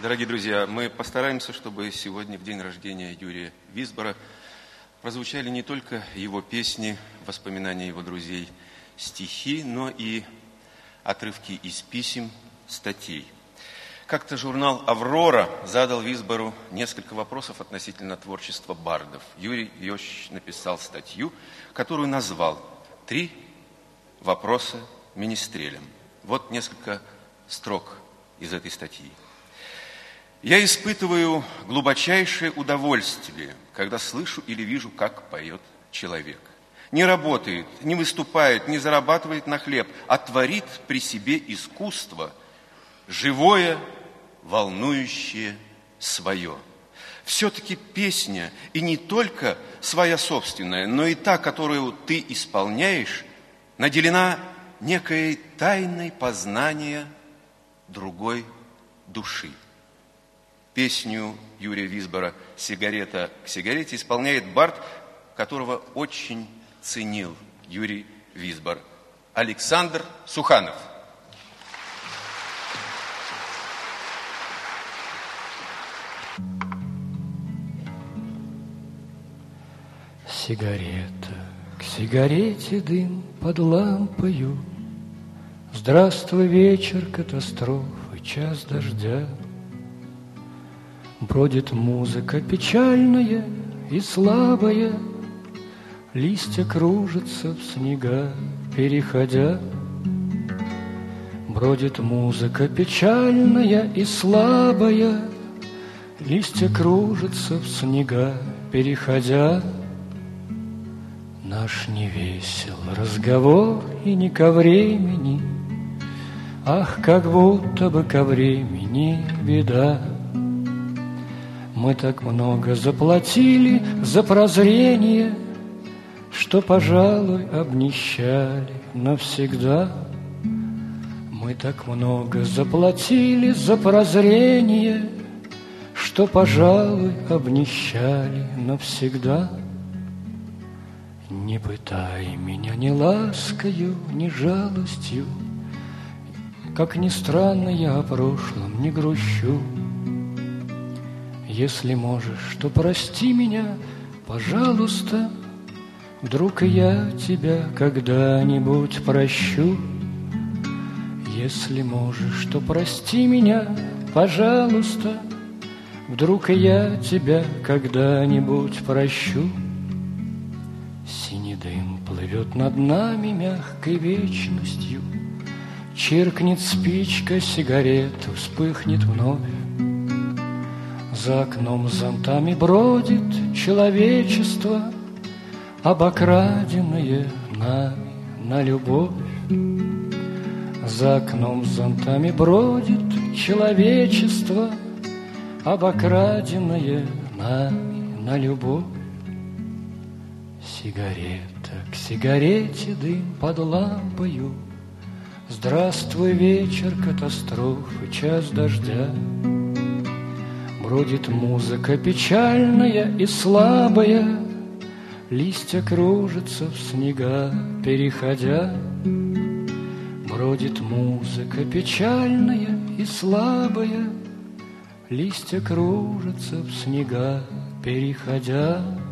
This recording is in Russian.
Дорогие друзья, мы постараемся, чтобы сегодня, в день рождения Юрия Висбора, прозвучали не только его песни, воспоминания его друзей, стихи, но и отрывки из писем, статей. Как-то журнал «Аврора» задал Висбору несколько вопросов относительно творчества бардов. Юрий Иосифович написал статью, которую назвал «3 вопроса министрелям». Вот несколько строк из этой статьи. «Я испытываю глубочайшее удовольствие, когда слышу или вижу, как поет человек. Не работает, не выступает, не зарабатывает на хлеб, а творит при себе искусство, живое, волнующее, свое. Все-таки песня, и не только своя собственная, но и та, которую ты исполняешь, наделена некой тайной познания другой души». Песню Юрия Висбора «Сигарета к сигарете» исполняет бард, которого очень ценил Юрий Висбор, Александр Суханов. Сигарета к сигарете, дым под лампою. Здравствуй, вечер катастрофы, час дождя. Бродит музыка печальная и слабая, листья кружатся в снега, переходя. Бродит музыка печальная и слабая, листья кружатся в снега, переходя. Наш невесел разговор и не ко времени, ах, как будто бы ко времени беда. Мы так много заплатили за прозрение, что, пожалуй, обнищали навсегда. Мы так много заплатили за прозрение, что, пожалуй, обнищали навсегда. Не пытай меня ни ласкою, ни жалостью, как ни странно, я о прошлом не грущу. Если можешь, то прости меня, пожалуйста, вдруг и я тебя когда-нибудь прощу. Если можешь, то прости меня, пожалуйста, вдруг и я тебя когда-нибудь прощу. Синий дым плывет над нами мягкой вечностью, чиркнет спичка, сигарета вспыхнет вновь. За окном зонтами бродит человечество, обокраденное нами на любовь. За окном зонтами бродит человечество, обокраденное нами на любовь. Сигарета к сигарете, дым под лампою. Здравствуй, вечер катастрофы, час дождя. Бродит музыка печальная и слабая, листья кружатся в снега, переходя. Бродит музыка печальная и слабая, листья кружатся в снега, переходя.